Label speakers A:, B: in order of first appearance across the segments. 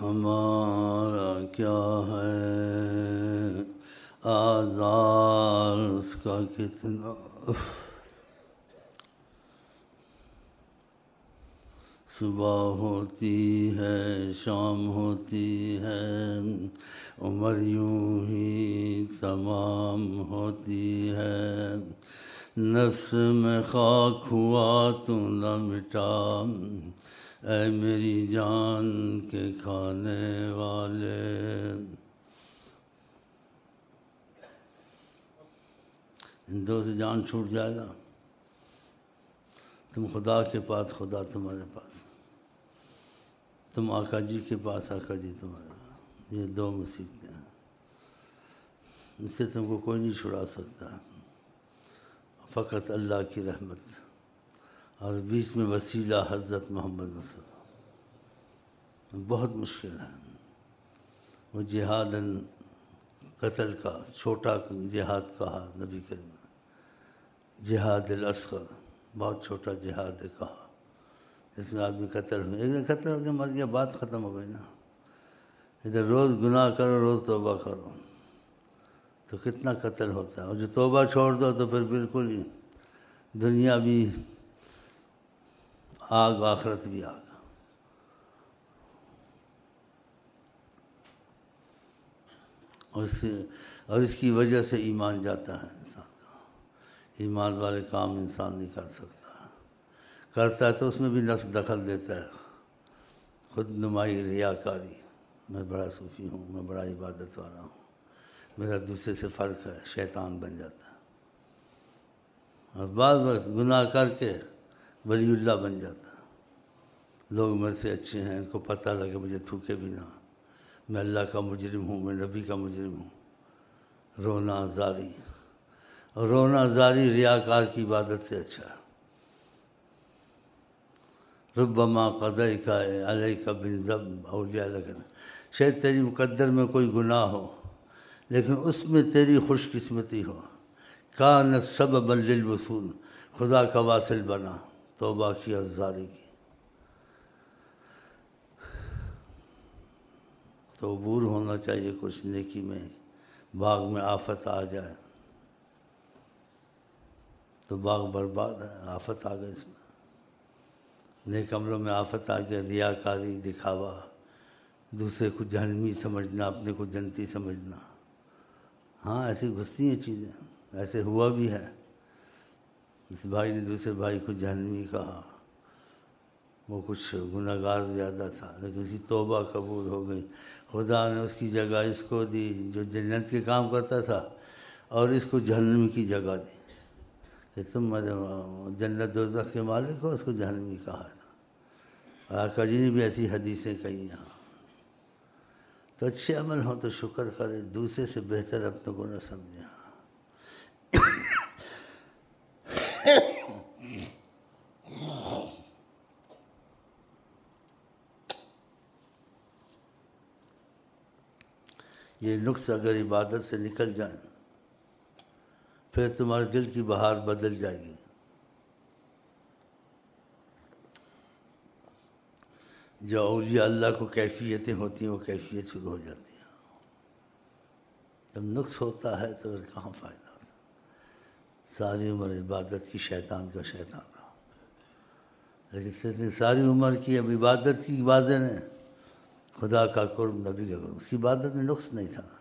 A: ہمارا کیا ہے آزار اس کا کتنا، صبح ہوتی ہے شام ہوتی ہے عمر یوں ہی تمام ہوتی ہے، نفس میں خاک ہوا تو نہ مٹا اے میری جان کے کھانے والے۔ ان دو سے جان چھوٹ جائے گا، تم خدا کے پاس، خدا تمہارے پاس، تم آقا جی کے پاس، آقا جی تمہارے پاس۔ یہ دو مصیبتیں ہیں، اس سے تم کو کوئی نہیں چھڑا سکتا، فقط اللہ کی رحمت، اور بیچ میں وسیلہ حضرت محمد صلی اللہ علیہ وسلم۔ بہت مشکل ہے وہ جہاد، قتل کا چھوٹا جہاد کہا نبی کریم نے، جہاد الاصغر، بہت چھوٹا جہاد کہا، اس میں آدمی قتل ہو، ایک دن قتل ہو کے مر گیا، بات ختم ہو گئی نا۔ ادھر روز گناہ کرو، روز توبہ کرو، تو کتنا قتل ہوتا ہے، اور جو توبہ چھوڑ دو تو پھر بالکل ہی دنیا بھی آگ، آخرت بھی آگ۔ اور اس کی وجہ سے ایمان جاتا ہے انسان کا، ایمان والے کام انسان نہیں کر سکتا، کرتا ہے تو اس میں بھی نفس دخل دیتا ہے، خود نمائی، ریاکاری، میں بڑا صوفی ہوں، میں بڑا عبادت والا ہوں، میرا دوسرے سے فرق ہے، شیطان بن جاتا ہے، اور بعض وقت گناہ کر کے ولی اللہ بن جاتا ہے، لوگ میرے سے اچھے ہیں، ان کو پتہ لگے مجھے تھوکے بھی نہ، میں اللہ کا مجرم ہوں، میں نبی کا مجرم ہوں، رونا زاری، اور رونا زاری ریاکار کی عبادت سے اچھا ہے۔ ربما قضیک علیک بالذنب اولیاء لگن، شاید تیری مقدر میں کوئی گناہ ہو لیکن اس میں تیری خوش قسمتی ہو، کانت سببا للوصول، خدا کا واصل بنا، توبہ کی اور زاری کی، تو عبور ہونا چاہیے کچھ نیکی میں، باغ میں آفت آ جائے تو باغ برباد ہے، آفت آ گئی اس میں، نیک عملوں میں آفت آ گیا، ریاکاری، دکھاوا، دوسرے کو جہنمی سمجھنا، اپنے کو جنتی سمجھنا، ہاں ایسی گھستی ہیں چیزیں، ایسے ہوا بھی ہے، اس بھائی نے دوسرے بھائی کو جہنمی کہا، وہ کچھ گناہگار زیادہ تھا لیکن اس کی توبہ قبول ہو گئی، خدا نے اس کی جگہ اس کو دی جو جنت کے کام کرتا تھا، اور اس کو جہنم کی جگہ دی کہ تم جنت دوزخ کے مالک ہو، اس کو جہنمی کہا تھا۔ آقا جی نے بھی ایسی حدیثیں کہی ہیں، تو اچھے عمل ہوں تو شکر کرے، دوسرے سے بہتر اپنے کو نہ سمجھے۔ یہ نقص اگر عبادت سے نکل جائیں پھر تمہارے دل کی بہار بدل جائے گی۔ جو اولیاء اللہ کو کیفیتیں ہوتی ہیں وہ کیفیت شروع ہو جاتی ہیں، جب نقص ہوتا ہے تو پھر کہاں فائدہ ہوتا، ساری عمر عبادت کی شیطان کا شیطان رہا، لیکن ساری عمر کی اب عبادت کی باتیں نے، خدا کا قرب، نبی کا قرب، اس کی عبادت میں نقص نہیں تھا،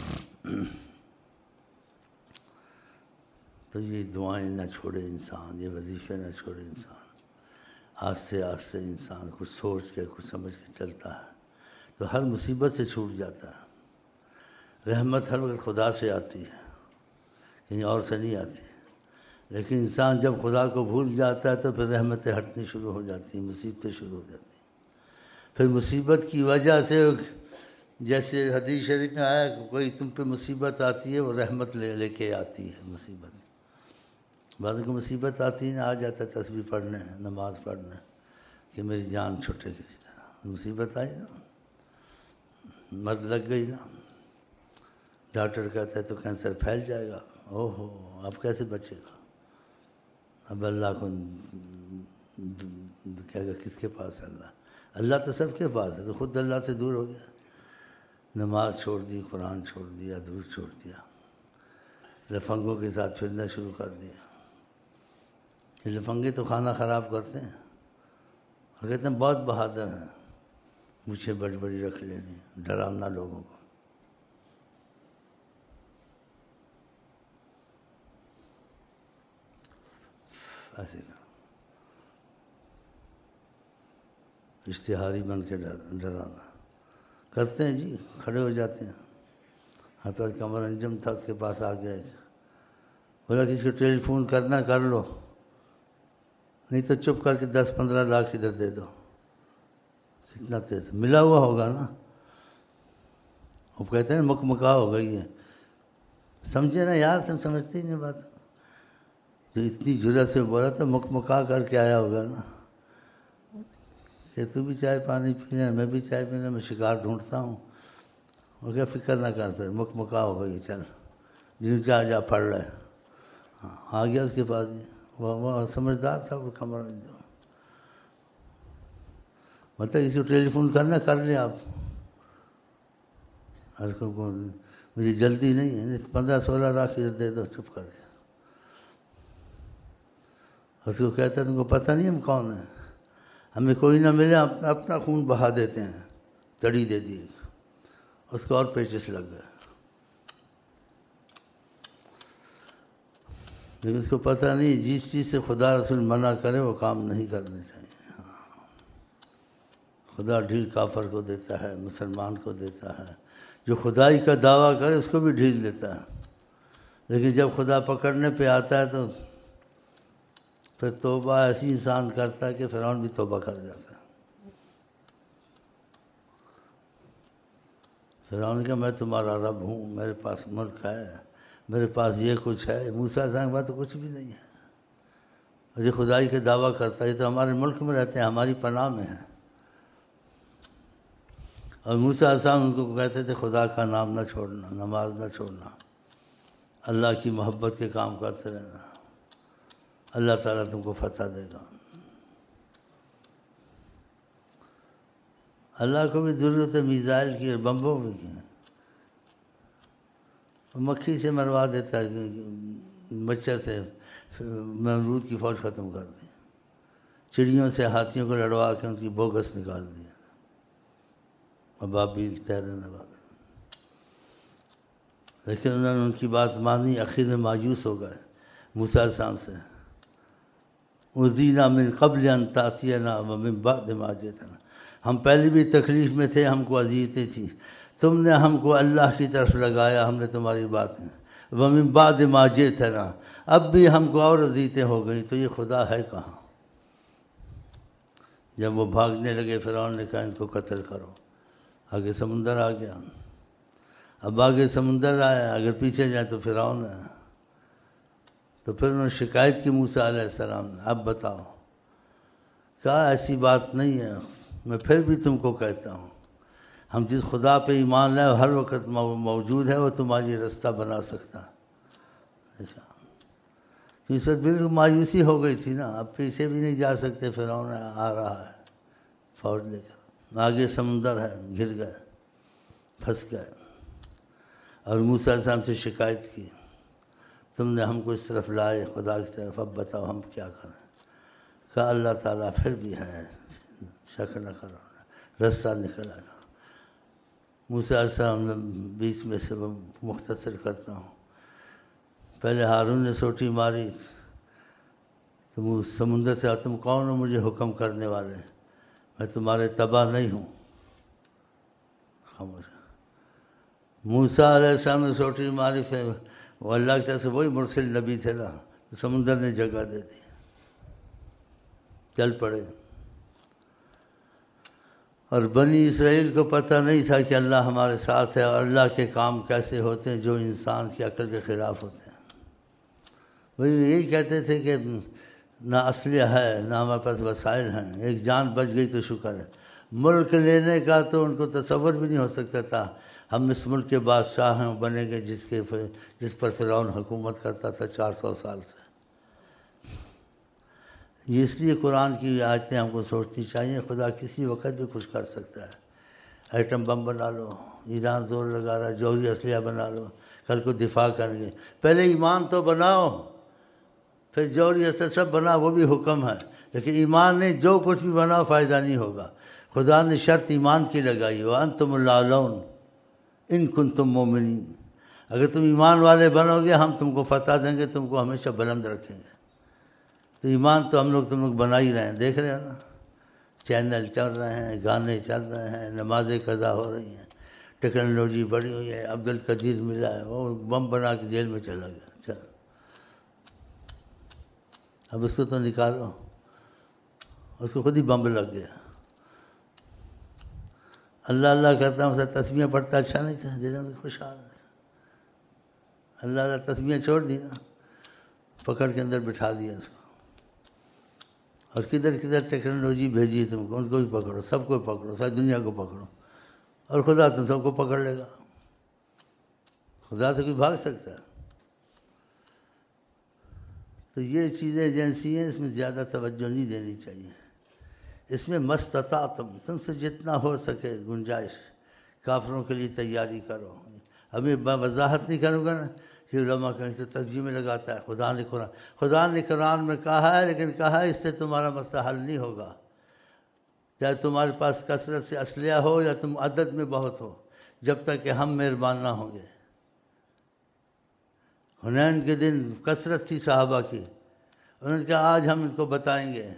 A: تو یہ دعائیں نہ چھوڑے انسان، یہ وظیفے نہ چھوڑے انسان، آہستہ آہستہ انسان کچھ سوچ کے کچھ سمجھ کے چلتا ہے تو ہر مصیبت سے چھوٹ جاتا ہے۔ رحمت ہر وقت خدا سے آتی ہے، کہیں اور سے نہیں آتی، لیکن انسان جب خدا کو بھول جاتا ہے تو پھر رحمتیں ہٹنی شروع ہو جاتی ہیں، مصیبتیں شروع ہو جاتی ہیں، پھر مصیبت کی وجہ سے، جیسے حدیث شریف میں آیا کہ کوئی تم پہ مصیبت آتی ہے وہ رحمت لے کے آتی ہے، مصیبت بعد کو مصیبت آتی ہے نا، آ جاتا ہے تسبیح پڑھنے، نماز پڑھنے کہ میری جان چھٹے کسی طرح، مصیبت آئی نا، مرض لگ گئی نا، ڈاکٹر کہتا ہے تو کینسر پھیل جائے گا، او ہو اب کیسے بچے گا، اب اللہ کو کہے گا کس کے پاس ہے اللہ، اللہ تو سب کے پاس ہے، تو خود اللہ سے دور ہو گیا، نماز چھوڑ دی، قرآن چھوڑ دیا، درود چھوڑ دیا، لفنگوں کے ساتھ پھرنا شروع کر دیا۔ یہ لفنگے تو کھانا خراب کرتے ہیں اور کہتے ہیں بہت بہادر ہیں، مجھے بڑی بڑی رکھ لینی، ڈرانا لوگوں کو۔ ایسے اشتہاری بن کے ڈرانا کرتے ہیں جی، کھڑے ہو جاتے ہیں۔ حضرت قمر انجم تھا، اس کے پاس آ گیا، بولا کسی کو ٹیلی فون کرنا کر لو، نہیں تو چپ کر کے 10-15 لاکھ ادھر دے دو۔ کتنا تیز ملا ہوا ہوگا نا، وہ کہتے ہیں مکمکا ہو گئی ہے۔ سمجھے نا یار، تم سمجھتے ہی نہیں بات، جو اتنی جرأت سے بولا تو مکمکا کر کے آیا ہوگا نا کہ تو بھی چائے پانی پینا، میں بھی چائے پینا، میں شکار ڈھونڈتا ہوں۔ وہ کیا فکر نہ کر، پھر مکمکا ہو گئی، چل جن جا پڑھ رہے۔ ہاں آ گیا اس کے پاس، وہ سمجھدار تھا وہ قمر انجم۔ مطلب اس کو ٹیلی فون کرنا کر لیں آپ، مجھے جلدی نہیں ہے، 15-16 لاکھ ادھر دے دو چپ کر کے۔ اس کو کہتا ہے تم کو پتہ نہیں ہم کون ہیں، ہمیں کوئی نہ ملے اپنا خون بہا دیتے ہیں، تڑی دے دی، اس کو اور پیچس لگ گئے۔ لیکن اس کو پتہ نہیں، جس چیز سے خدا رسول منع کرے وہ کام نہیں کرنے چاہیے۔ خدا ڈھیل کافر کو دیتا ہے، مسلمان کو دیتا ہے، جو خدائی کا دعویٰ کرے اس کو بھی ڈھیل دیتا ہے۔ لیکن جب خدا پکڑنے پہ آتا ہے تو پھر توبہ ایسی انسان کرتا ہے کہ فرعون بھی توبہ کر جاتا ہے۔ فرعون کہ میں تمہارا رب ہوں، میرے پاس ملک ہے، میرے پاس یہ کچھ ہے۔ موسیٰ علیہ السلام کے پاس تو کچھ بھی نہیں ہے، یہ خدائی کے دعویٰ کرتا ہے، یہ تو ہمارے ملک میں رہتے ہیں، ہماری پناہ میں ہیں۔ اور موسیٰ علیہ السلام ان کو کہتے تھے خدا کا نام نہ چھوڑنا، نماز نہ چھوڑنا، اللہ کی محبت کے کام کرتے رہنا، اللہ تعالیٰ تم کو فتح دے گا۔ اللہ کو بھی ضرورت ہے میزائل کی اور بمبوں کی، مکھی سے مروا دیتا ہے، مچھر سے نمرود کی فوج ختم کر دی، چڑیوں سے ہاتھیوں کو لڑوا کے ان کی بوگس نکال دی، ابابیل طیرن ابابیل۔ لیکن انہوں نے ان کی بات مانی، آخر میں مایوس ہو گئے موسیٰ علیہ السلام سے۔ اُذِينَا مِن قَبْلِ أَن تَأْتِيَنَا وَمِن بَعْدِ مَا جِئْتَنَا، ہم پہلے بھی تکلیف میں تھے، ہم کو اذیتیں تھیں، تم نے ہم کو اللہ کی طرف لگایا، ہم نے تمہاری باتیں، وَمِن بَعْدِ مَا جِئْتَنَا، اب بھی ہم کو اور اذیتیں ہو گئی، تو یہ خدا ہے کہاں؟ جب وہ بھاگنے لگے فرعون نے کہا ان کو قتل کرو، آگے سمندر آ گیا، اب آگے سمندر آیا، اگر پیچھے جائیں تو فرعون ہے۔ تو پھر انہوں نے شکایت کی موسیٰ علیہ السلام نے، اب بتاؤ، کہا ایسی بات نہیں ہے، میں پھر بھی تم کو کہتا ہوں، ہم جس خدا پہ ایمان لائے ہر وقت موجود ہے، وہ تمہاری رستہ بنا سکتا ہے۔ تو اس وقت بالکل مایوسی ہو گئی تھی نا، اب پیچھے بھی نہیں جا سکتے، فرعون آ رہا ہے فوج لے کر، آگے سمندر ہے، گر گئے، پھنس گئے۔ اور موسیٰ علیہ السلام سے شکایت کی، تم نے ہم کو اس طرف لائے خدا کی طرف، اب بتاؤ ہم کیا کریں؟ کہا اللہ تعالیٰ پھر بھی ہے، شک نہ کرو، رستہ نکل آئے گا۔ موسیٰ علیہ السلام نے بیچ میں سے مختصر کرتا ہوں، پہلے ہارون نے سوٹی ماری، تم سمندر سے تم کون ہو مجھے حکم کرنے والے؟ میں تمہارے تبع نہیں ہوں، خاموش۔ موسیٰ علیہ السلام نے سوٹی ماری، پھر وہ اللہ کی طرف سے وہی مرسل نبی تھے نا، سمندر نے جگہ دے دی، چل پڑے۔ اور بنی اسرائیل کو پتہ نہیں تھا کہ اللہ ہمارے ساتھ ہے، اور اللہ کے کام کیسے ہوتے ہیں جو انسان کی عقل کے خلاف ہوتے ہیں۔ وہی یہی کہتے تھے کہ نہ اسلحہ ہے، نہ ہمارے پاس وسائل ہیں، ایک جان بچ گئی تو شکر ہے۔ ملک لینے کا تو ان کو تصور بھی نہیں ہو سکتا تھا، ہم اس ملک کے بادشاہ ہیں، بنیں گے جس پر فرعون حکومت کرتا تھا 400 سال سے۔ یہ اس لیے قرآن کی آیتیں ہم کو سوچنی چاہیے، خدا کسی وقت بھی کچھ کر سکتا ہے۔ ایٹم بم بنا لو، ایران زور لگا رہا ہے، جوہری اسلحہ بنا لو، کل کو دفاع کریں گے۔ پہلے ایمان تو بناؤ، پھر جوہری اسلحہ سب بناؤ، وہ بھی حکم ہے، لیکن ایمان نہیں، جو کچھ بھی بناؤ فائدہ نہیں ہوگا۔ خدا نے شرط ایمان کی لگائی، وَأَنْتُمُ الْأَعْلَوْنَ إِن كُنتُم مُؤْمِنِينَ، اگر تم ایمان والے بنو گے ہم تم کو فتح دیں گے، تم کو ہمیشہ بلند رکھیں گے۔ تو ایمان تو ہم لوگ تم لوگ بنا ہی رہے ہیں، دیکھ رہے ہیں نا، چینل چل رہے ہیں، گانے چل رہے ہیں، نمازیں قضا ہو رہی ہیں، ٹیکنالوجی بڑی ہوئی ہے۔ عبد القدیر ملا ہے، وہ بم بنا کے جیل میں چلا گیا، چل اب اس کو تو نکالو، اس کو خود ہی بم لگ گیا۔ اللہ اللہ کرتا ہوں، سر تسبیحیں پڑھتا اچھا نہیں تھا، جیسے خوشحال ہے، اللہ اللہ تسبیحیں چھوڑ دی نا، پکڑ کے اندر بٹھا دیا اس کو، اور کدھر کدھر ٹیکنالوجی بھیجی تم کو، ان کو بھی پکڑو، سب کو پکڑو، ساری دنیا کو پکڑو، اور خدا تم سب کو پکڑ لے گا۔ خدا سے کوئی بھاگ سکتا ہے؟ تو یہ چیزیں ایجنسی ہیں، اس میں زیادہ توجہ نہیں دینی چاہیے۔ اس میں مستطاعتم، تم سے جتنا ہو سکے گنجائش، کافروں کے لیے تیاری کرو۔ ابھی وضاحت نہیں کروں گا نا کہ علماء کہیں تو ترجمے لگاتا ہے، خدا نے قرآن میں کہا ہے، لیکن کہا ہے اس سے تمہارا مسئلہ حل نہیں ہوگا، چاہے تمہارے پاس کثرت سے اسلحہ ہو یا تم عدد میں بہت ہو، جب تک کہ ہم مہربان نہ ہوں گے۔ حنین کے دن کثرت تھی صحابہ کی، انہوں نے کہا آج ہم ان کو بتائیں گے،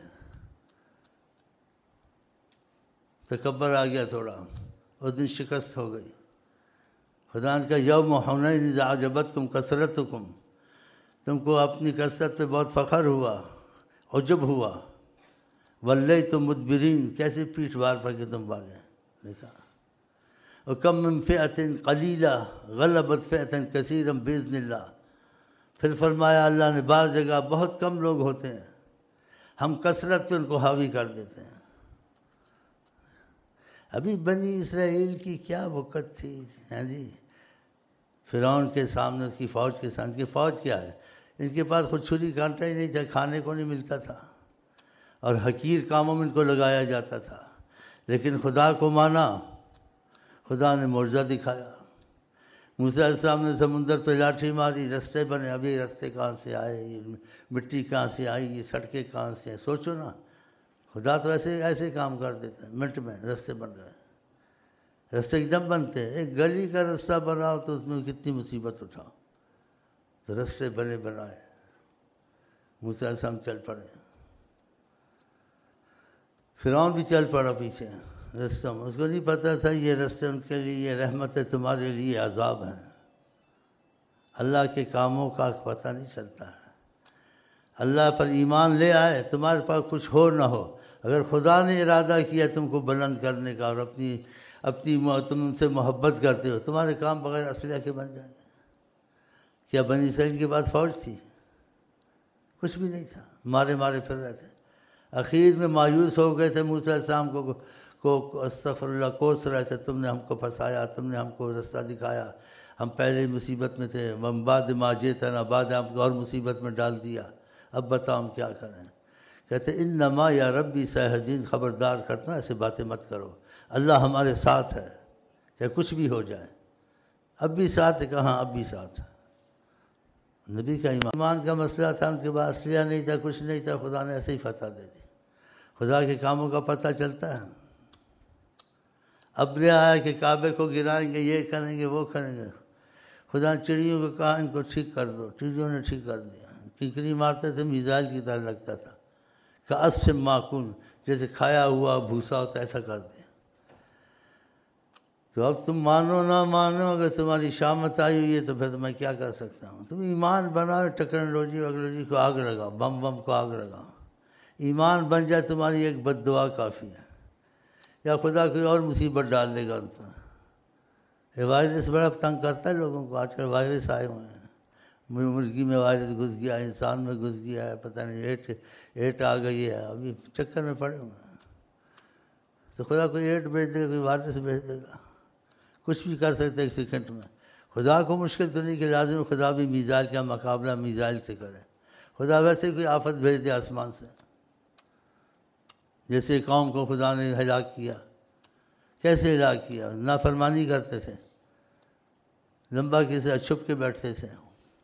A: تکبر آ گیا تھوڑا، اس دن شکست ہو گئی۔ خدا نے کہا یوم حنین اذ اعجبتکم کثرتکم، تم کو اپنی کثرت پہ بہت فخر ہوا، عجب ہوا، ولیتم مدبرین، کیسے پیٹھ بار پر کے تم بھاگے، دیکھا۔ وکم من فئۃ قلیلہ غلبت فئۃ کثیرا باذن اللہ، پھر فرمایا اللہ نے بعض جگہ بہت کم لوگ ہوتے ہیں، ہم کثرت پہ ان کو حاوی کر دیتے ہیں۔ ابھی بنی اسرائیل کی کیا وقت تھی، ہاں جی، فرعون کے سامنے، اس کی فوج کے سامنے، ان کی فوج کیا ہے، ان کے پاس خود چھری کانٹا ہی نہیں تھا، کھانے کو نہیں ملتا تھا، اور حقیر کاموں میں ان کو لگایا جاتا تھا، لیکن خدا کو مانا، خدا نے معجزہ دکھایا۔ موسیٰ علیہ السلام نے سمندر پہ لاٹھی ماری، رستے بنے، ابھی رستے کہاں سے آئے، یہ مٹی کہاں سے آئی، یہ سڑکیں کہاں سے ہیں، سوچو نا، خدا تو ایسے کام کر دیتا ہے، منٹ میں رستے بن گئے۔ رستے ایک دم بنتے ہیں، ایک گلی کا رستہ بناؤ تو اس میں کتنی مصیبت اٹھاؤ، تو رستے بنائے، موسیٰ علیہ السلام چل پڑے، فرعون بھی چل پڑا پیچھے رستوں میں، اس کو نہیں پتہ تھا یہ رستے ان کے لیے یہ رحمت ہے، تمہارے لیے عذاب ہے۔ اللہ کے کاموں کا پتہ نہیں چلتا ہے۔ اللہ پر ایمان لے آئے، تمہارے پاس کچھ ہو نہ ہو، اگر خدا نے ارادہ کیا تم کو بلند کرنے کا، اور اپنی تم ان سے محبت کرتے ہو، تمہارے کام بغیر اسلحہ کے بن جائیں گے۔ کیا بنی اسرائیل کے پاس فوج تھی؟ کچھ بھی نہیں تھا، مارے پھر رہے تھے۔ اخیر میں مایوس ہو گئے تھے، موسیٰ علیہ السلام کو استغفر اللہ کوس رہے تھے، تم نے ہم کو پھنسایا، تم نے ہم کو رستہ دکھایا، ہم پہلے ہی مصیبت میں تھے، من بعد ما جئتنا، بعد ہم کو اور مصیبت میں ڈال دیا، اب بتاؤ ہم کیا کریں۔ کہتے انما یا ربی سیہدین، خبردار کرنا ایسے باتیں مت کرو، اللہ ہمارے ساتھ ہے، چاہے کچھ بھی ہو جائے، اب بھی ساتھ ہے، کہاں اب بھی ساتھ ہے۔ نبی کا ایمان کا مسئلہ تھا، ان کے پاس اسلحہ نہیں تھا، کچھ نہیں تھا، خدا نے ایسے ہی فتح دے دی۔ خدا کے کاموں کا پتہ چلتا ہے۔ اب یہ آیا کہ کعبے کو گرائیں گے، یہ کریں گے، وہ کریں گے، خدا نے چڑیوں کو کہا ان کو ٹھیک کر دو، چڑیوں نے ٹھیک کر دیا، کیکری مارتے تھے میزائل کی طرح لگتا تھا، کعصف معکون، جیسے کھایا ہوا بھوسا ہوتا ایسا کر دیا۔ تو اب تم مانو نہ مانو، اگر تمہاری شامت آئی ہوئی ہے تو پھر تو میں کیا کر سکتا ہوں۔ تم ایمان بناؤ، ٹیکنالوجی وغیرہ کو آگ لگاؤ، بم کو آگ لگاؤ، ایمان بن جائے تمہاری ایک بد دعا کافی ہے، یا خدا کوئی اور مصیبت ڈال دے گا ان پر۔ یہ وائرس بڑا تنگ کرتا ہے لوگوں کو، آج کل وائرس آئے ہوئے ہیں، مرغی میں وائرس گھس گیا، انسان میں گھس گیا ہے، پتہ نہیں ایٹ آ گئی ہے، ابھی چکر میں پڑے ہوئے ہیں۔ تو خدا کوئی ایٹ بھیج دے گا، کوئی وائرس بھیج دے گا، کچھ بھی کر سکتے ایک سیکنڈ میں۔ خدا کو مشکل تو نہیں کہ لازم خدا بھی میزائل کا مقابلہ میزائل سے کرے، خدا ویسے کوئی آفت بھیج دے آسمان سے، جیسے قوم کو خدا نے ہلاک کیا. کیسے ہلاک کیا؟ نافرمانی کرتے تھے، لمبا قصہ، چھپ کے بیٹھتے تھے.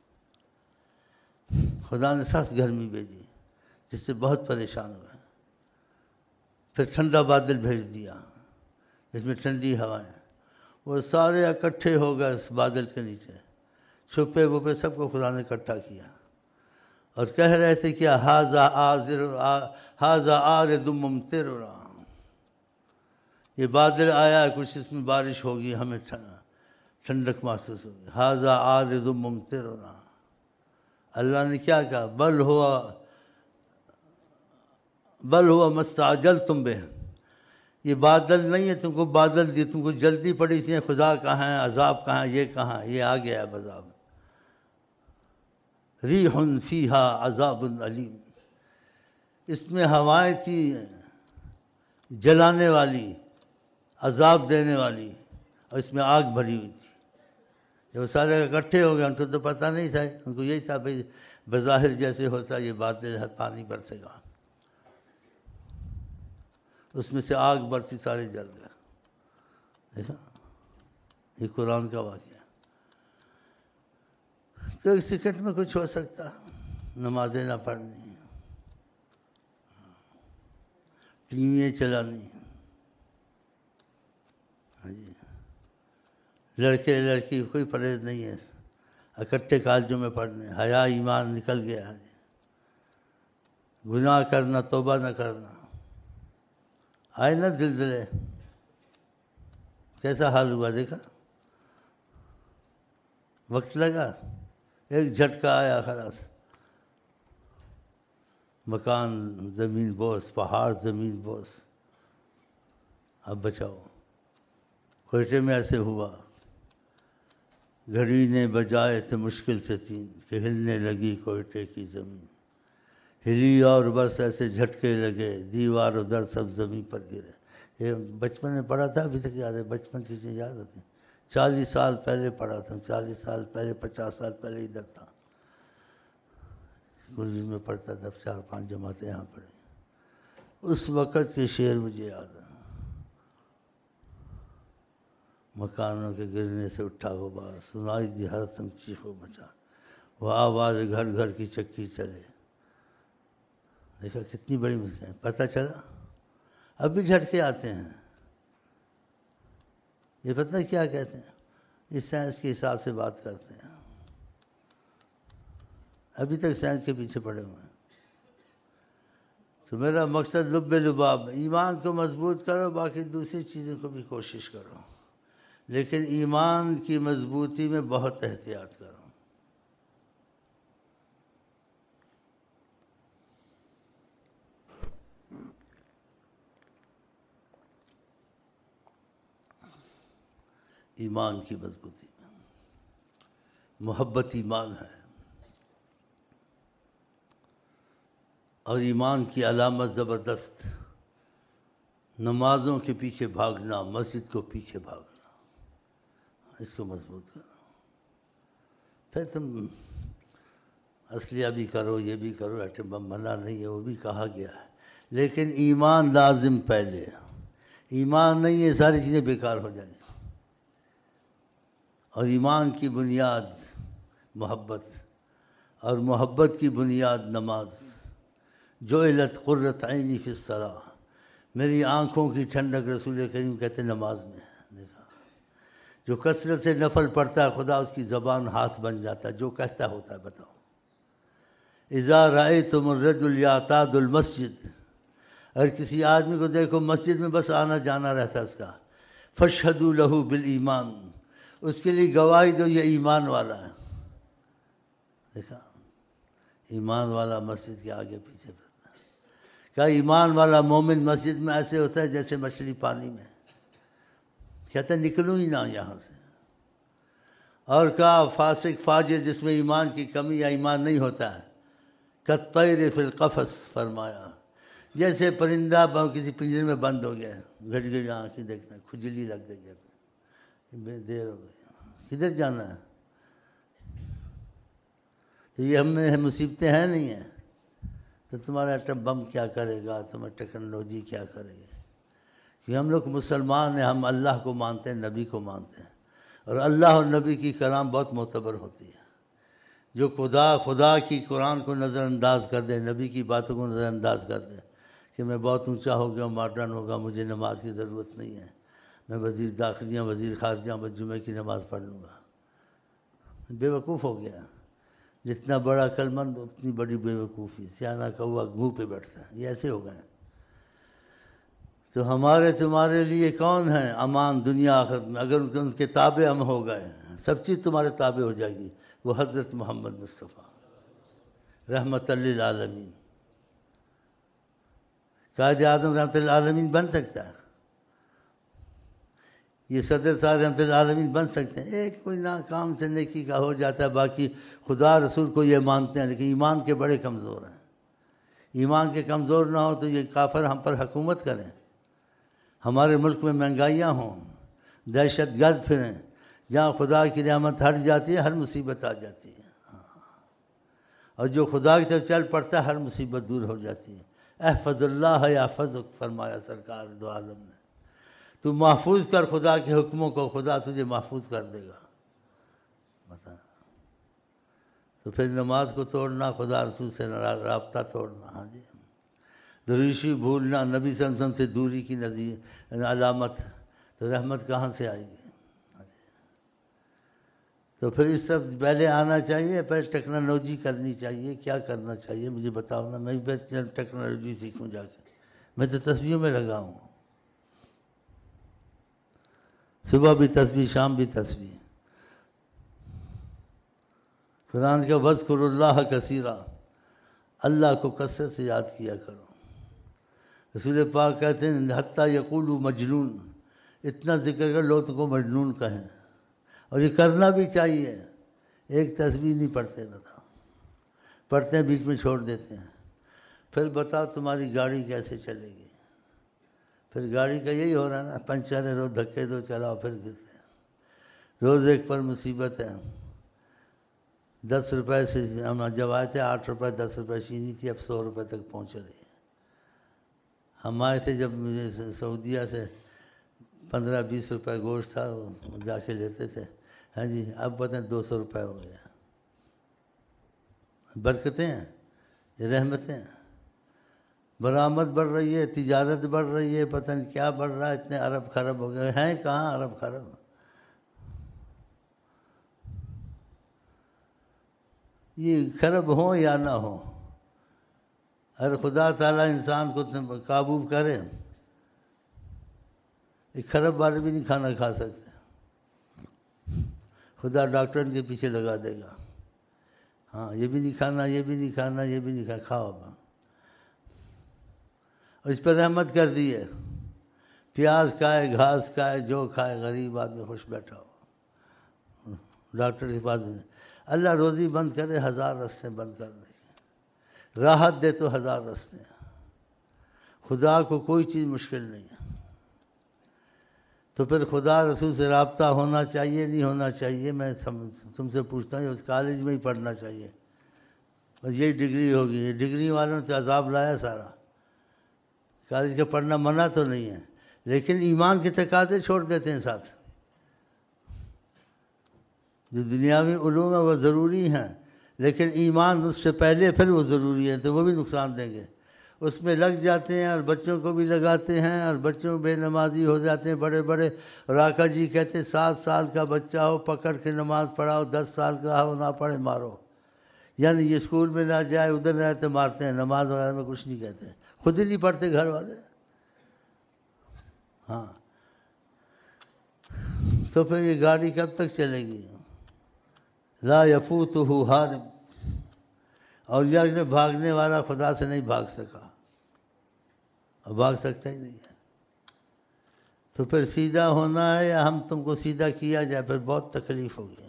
A: خدا نے سخت گرمی بھیجی جس سے بہت پریشان ہوئے. پھر ٹھنڈا بادل بھیج دیا جس میں ٹھنڈی ہوائیں. وہ سارے اکٹھے ہو گئے اس بادل کے نیچے، چھپے وپے سب کو خدا نے اکٹھا کیا اور کہہ رہے تھے کیا ہاذا عارض ممطرنا، یہ بادل آیا ہے، کچھ اس میں بارش ہوگی، ہمیں ٹھنڈک محسوس ہوگی. ہاذا عارض ممطرنا. اللہ نے کیا کہا؟ بل ہوا ما استعجلتم بہ، یہ بادل نہیں ہے تم کو بادل دی، تم کو جلدی پڑی تھی. خدا کہاں ہے؟ عذاب کہاں ہے؟ یہ کہاں؟ یہ آ گیا ہے عذاب. ریح فیہا عذاب علیم، اس میں ہوائیں تھی جلانے والی، عذاب دینے والی، اور اس میں آگ بھری ہوئی تھی. جب سارے اکٹھے ہو گئے، ان کو تو پتہ نہیں تھا، ان کو یہی تھا بھائی بظاہر جیسے ہوتا یہ بادل ہے، پانی برسے گا. اس میں سے آگ برسی، سارے جل گئے. دیکھا، یہ قرآن کا واقعہ. تو ایک سیکنڈ میں کچھ ہو سکتا، نمازیں نہ پڑھنی، ٹی ویاں چلانی، لڑکے لڑکی کوئی پرہیز نہیں ہے، اکٹھے کالجوں میں پڑھنے. حیا ایمان نکل گیا ہے. گناہ کرنا، توبہ نہ کرنا. آئے نا زلزلے، کیسا حال ہوا دیکھا؟ وقت لگا، ایک جھٹکا آیا، خلاص مکان زمین بوس، پہاڑ زمین بوس. اب بچاؤ. کوئٹے میں ایسے ہوا، گھڑی نے بجائے تھے مشکل سے 3 کہ ہلنے لگی کوئٹے کی زمین. ہلی اور بس ایسے جھٹکے لگے، دیوار ادھر سب زمین پر گرے. یہ بچپن میں پڑھا تھا، ابھی تک یاد ہے. بچپن کی چیزیں یاد ہوتی ہیں. 40 سال پہلے پڑھا تھا، 40 سال پہلے، 50 سال پہلے ادھر تھا. گرجی میں پڑھتا تھا، 4-5 جماعتیں یہاں پڑھی. اس وقت کے شعر مجھے یاد ہے. مکانوں کے گرنے سے اٹھا غبار، سنائی دی ہر تم چیخو بچا، وہ آواز گھر گھر کی چکی چلے. دیکھا کتنی بڑی مشکل. پتہ چلا اب بھی جھٹکے آتے ہیں. یہ پتہ کیا کہتے ہیں؟ اس سائنس کے حساب سے بات کرتے ہیں. ابھی تک سائنس کے پیچھے پڑے ہوئے ہیں. تو میرا مقصد لب لباب، ایمان کو مضبوط کرو، باقی دوسری چیزوں کو بھی کوشش کرو، لیکن ایمان کی مضبوطی میں بہت احتیاط کرو. ایمان کی مضبوطی میں محبت ایمان ہے. اور ایمان کی علامت زبردست، نمازوں کے پیچھے بھاگنا، مسجد کو پیچھے بھاگنا. اس کو مضبوط کرو. پھر تم اصلیہ بھی کرو، یہ بھی کرو، ایٹم بم منع نہیں ہے، وہ بھی کہا گیا ہے، لیکن ایمان لازم پہلے. ایمان نہیں ہے ساری چیزیں بیکار ہو جائیں. اور ایمان کی بنیاد محبت، اور محبت کی بنیاد نماز. جعلت قرۃ عینی فی الصلاۃ، میری آنکھوں کی ٹھنڈک رسول کریم کہتے نماز میں ہے. دیکھا، جو کثرت سے نفل پڑھتا ہے خدا اس کی زبان ہاتھ بن جاتا ہے، جو کہتا ہوتا ہے. بتاؤ، اذا رأیتم الرجل یعتاد المسجد، اگر کسی آدمی کو دیکھو مسجد میں بس آنا جانا رہتا ہے اس کا، فاشہدوا لہ بالایمان، اس کے لیے گواہی دو یہ ایمان والا ہے. دیکھا، ایمان والا مسجد کے آگے پیچھے پھرتا ہے. کیا ایمان والا مومن مسجد میں ایسے ہوتا ہے جیسے مچھلی پانی میں، کہتا ہے نکلوں ہی نہ یہاں سے. اور کہا فاسق فاجر جس میں ایمان کی کمی یا ایمان نہیں ہوتا ہے، کالطیر فی القفص، فرمایا جیسے پرندہ کسی پنجرے میں بند ہو گیا، گھڑ گھڑ آنکھیں دیکھنا، کھجلی لگ گئی ہے، دیر ہو گئی، کدھر جانا ہے؟ تو یہ ہم میں مصیبتیں ہیں نہیں ہیں. تو تمہارا ایٹم بم کیا کرے گا، تمہاری ٹیکنالوجی کیا کرے گی؟ کہ ہم لوگ مسلمان ہیں، ہم اللہ کو مانتے ہیں، نبی کو مانتے ہیں، اور اللہ اور نبی کی کلام بہت معتبر ہوتی ہے۔ جو خدا کی قرآن کو نظر انداز کر دے، نبی کی باتوں کو نظر انداز کر دے کہ میں بہت اونچا ہو گیا، ماڈرن ہوگا، مجھے نماز کی ضرورت نہیں ہے، میں وزیر داخلیہ وزیر خارجہ بس جمعے کی نماز پڑھ لوں گا، بے وقوف ہو گیا۔ جتنا بڑا عقل مند اتنی بڑی بے وقوفی، سیانہ کوا گھو پہ بیٹھتا ہے، یہ ایسے ہو گئے۔ تو ہمارے تمہارے لیے کون ہے امان دنیا آخرت میں؟ اگر ان کے تابع ہم ہو گئے، سب چیز تمہارے تابع ہو جائے گی۔ وہ حضرت محمد مصطفیٰ رحمت للعالمین، قائد اعظم رحمت للعالمین بن سکتا ہے، یہ صدر صاحب رحمت للعالمین بن سکتے ہیں۔ ایک کوئی نہ کام سے نیکی کا ہو جاتا ہے، باقی خدا رسول کو یہ مانتے ہیں، لیکن ایمان کے بڑے کمزور ہیں۔ ایمان کے کمزور نہ ہو تو یہ کافر ہم پر حکومت کریں، ہمارے ملک میں مہنگائیاں ہوں، دہشت گرد پھریں، جہاں خدا کی رحمت ہٹ جاتی ہے ہر مصیبت آ جاتی ہے، اور جو خدا کی طرف چل پڑتا ہے ہر مصیبت دور ہو جاتی ہے۔ احفظ اللہ یحفظک فرمایا سرکار دو عالم نے، تو محفوظ کر خدا کے حکموں کو، خدا تجھے محفوظ کر دے گا۔ بتا تو پھر نماز کو توڑنا، خدا رسول سے رابطہ توڑنا، ہاں جی، درویشی بھولنا، نبی صلی اللہ علیہ وسلم سے دوری کی علامت، تو رحمت کہاں سے آئے گی؟ تو پھر اس طرف پہلے آنا چاہیے، پہلے ٹیکنالوجی کرنی چاہیے۔ کیا کرنا چاہیے مجھے بتاؤ نا، میں بھی ٹیکنالوجی سیکھوں جا کے، میں تو تسبیحوں میں لگا ہوں، صبح بھی تسبیح، شام بھی تسبیح۔ قرآن کا وَاذْكُرُوا اللَّهَ كَثِيرًا، اللہ کو کثرت سے یاد کیا کرو۔ رسول پاک کہتے ہیں حتیٰ یقولوا مجنون، اتنا ذکر کر لوگ کو مجنون کہیں، اور یہ کرنا بھی چاہیے۔ ایک تسبیح نہیں پڑھتے، بتاؤ، پڑھتے ہیں بیچ میں چھوڑ دیتے ہیں، پھر بتاؤ تمہاری گاڑی کیسے چلے گی؟ پھر گاڑی کا یہی ہو رہا ہے نا، پنچر ہے، روز دھکے دو چلاؤ پھر گرتے ہیں، روز ایک پر مصیبت ہے۔ 10 روپے سے ہم جب آئے تھے 8 روپے 10 روپے چینی تھی، اب 100 روپے تک پہنچ رہی ہے۔ ہم آئے تھے جب سعودیہ سے 15-20 روپے گوشت تھا، وہ جا کے لیتے تھے، ہاں جی، اب بتائیں 200 روپے ہو گیا۔ برکتیں ہیں، یہ رحمتیں ہیں، برآمد بڑھ رہی ہے، تجارت بڑھ رہی ہے، پتہ نہیں کیا بڑھ رہا ہے، اتنے ارب خرب ہو گئے ہیں، کہاں ارب خرب؟ یہ خرب ہوں یا نہ ہوں، اگر خدا تعالیٰ انسان کو قابو کرے، ایک خرب والے بھی نہیں کھانا کھا سکتے، خدا ڈاکٹر کے پیچھے لگا دے گا، ہاں یہ بھی نہیں کھانا، یہ بھی نہیں کھانا، یہ بھی نہیں کھانا، کھاؤ گا، اور اس پر رحمت کر دی ہے، پیاز کھائے، گھاس کھائے، جو کھائے، غریب آدمی خوش بیٹھا ہو، ڈاکٹر کے پاس اللہ روزی بند کرے، 1000 راستے بند کر دے، راحت دے تو 1000 راستے ہیں، خدا کو کوئی چیز مشکل نہیں ہے۔ تو پھر خدا رسول سے رابطہ ہونا چاہیے نہیں ہونا چاہیے؟ میں تم سے پوچھتا ہوں، اس کالج میں ہی پڑھنا چاہیے، بس یہی ڈگری ہوگی، یہ ڈگری والوں سے عذاب لایا سارا۔ کالج کا پڑھنا منع تو نہیں ہے، لیکن ایمان کے تقاضے چھوڑ دیتے ہیں ساتھ۔ جو دنیاوی علوم ہیں وہ ضروری ہیں، لیکن ایمان اس سے پہلے پھر وہ ضروری ہے، تو وہ بھی نقصان دیں گے۔ اس میں لگ جاتے ہیں اور بچوں کو بھی لگاتے ہیں، اور بچوں بے نمازی ہو جاتے ہیں بڑے بڑے، اور آقا جی کہتے ہیں 7 سال کا بچہ ہو پکڑ کے نماز پڑھاؤ، 10 سال کا ہو نہ پڑھے مارو، یعنی یہ اسکول میں نہ جائے، ادھر نہ رہتے مارتے ہیں، نماز وغیرہ میں کچھ نہیں کہتے، خود ہی نہیں پڑھتے گھر والے۔ ہاں تو پھر یہ گاڑی کب تک چلے گی؟ لا یفوتہ حارب، اور یہ بھاگنے والا خدا سے نہیں بھاگ سکا، اور بھاگ سکتا ہی نہیں ہے۔ تو پھر سیدھا ہونا ہے یا ہم تم کو سیدھا کیا جائے، پھر بہت تکلیف ہوگی۔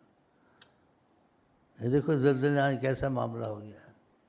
A: یہ دیکھو زلزلے آج کیسا معاملہ ہو گیا،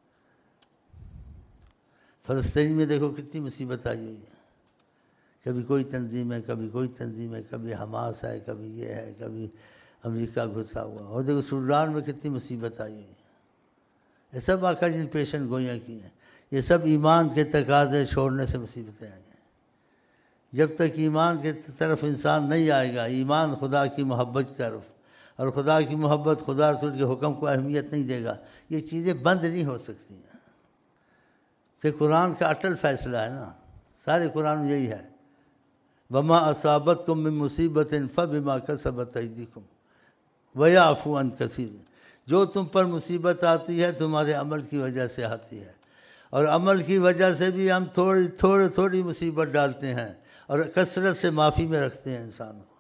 A: فلسطین میں دیکھو کتنی مصیبت آئی ہوئی ہے، کبھی کوئی تنظیم ہے، کبھی کوئی تنظیم ہے، کبھی حماس ہے، کبھی یہ ہے، کبھی امریکہ گھسا ہوا، اور دیکھو سوڈان میں کتنی مصیبت آئی ہوئی ہے۔ یہ سب آقا جی نے پیشن گوئیاں کی ہیں، یہ سب ایمان کے تقاضے چھوڑنے سے مصیبتیں آئیں گی۔ جب تک ایمان کے طرف انسان نہیں آئے گا، ایمان خدا کی محبت کی طرف، اور خدا کی محبت خدا رسول کے حکم کو اہمیت نہیں دے گا، یہ چیزیں بند نہیں ہو سکتی ہیں۔ کہ قرآن کا اٹل فیصلہ ہے نا، سارے قرآن میں یہی ہے، وما اصابتکم من مصیبت فبما کسبت ایدیکم ویعفو عن کثیر، جو تم پر مصیبت آتی ہے تمہارے عمل کی وجہ سے آتی ہے، اور عمل کی وجہ سے بھی ہم تھوڑی مصیبت ڈالتے ہیں، اور کثرت سے معافی میں رکھتے ہیں انسان کو۔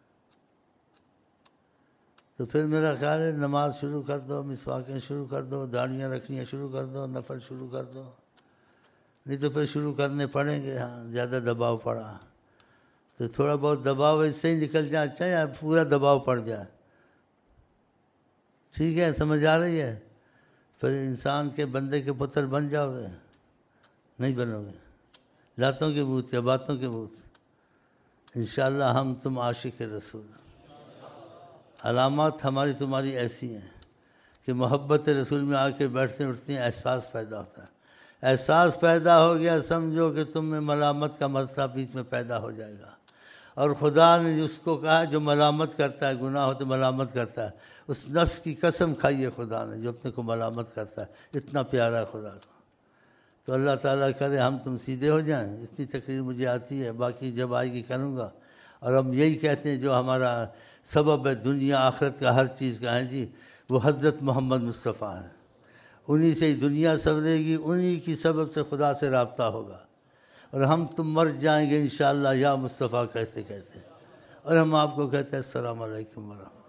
A: تو پھر میرا خیال ہے نماز شروع کر دو، مسواکیں شروع کر دو، داڑیاں رکھنیاں شروع کر دو، نفل شروع کر دو، نہیں تو پھر شروع کرنے پڑیں گے۔ ہاں زیادہ دباؤ پڑا تو تھوڑا بہت دباؤ اس سے ہی نکل جائے، اچھا یا پورا دباؤ پڑ جائے، ٹھیک ہے، سمجھ آ رہی ہے؟ پھر انسان کے بندے کے پتر بن جاؤ گے؟ نہیں بنو گے، لاتوں کے بھوت یا باتوں کے بھوت۔ انشاءاللہ ہم تم عاشق رسول، علامات ہماری تمہاری ایسی ہیں کہ محبت رسول میں آ کے بیٹھتے اٹھتے ہیں، احساس پیدا ہوتا ہے۔ احساس پیدا ہو گیا، سمجھو کہ تم میں ملامت کا مسئلہ بیچ میں پیدا ہو جائے گا، اور خدا نے جس کو کہا جو ملامت کرتا ہے، گناہ ہوتے ملامت کرتا ہے، اس نفس کی قسم کھائی ہے خدا نے جو اپنے کو ملامت کرتا ہے، اتنا پیارا ہے خدا کو۔ تو اللہ تعالیٰ کرے ہم تم سیدھے ہو جائیں۔ اتنی تقریر مجھے آتی ہے، باقی جب آئے گی کروں گا۔ اور ہم یہی کہتے ہیں جو ہمارا سبب ہے دنیا آخرت کا ہر چیز کا ہے جی، وہ حضرت محمد مصطفیٰ ہیں، انہی سے ہی دنیا سنورے گی، انہی کی سبب سے خدا سے رابطہ ہوگا، اور ہم تم مر جائیں گے انشاءاللہ یا مصطفیٰ کہتے کہتے، اور ہم آپ کو کہتے ہیں السلام علیکم ورحمۃ اللہ۔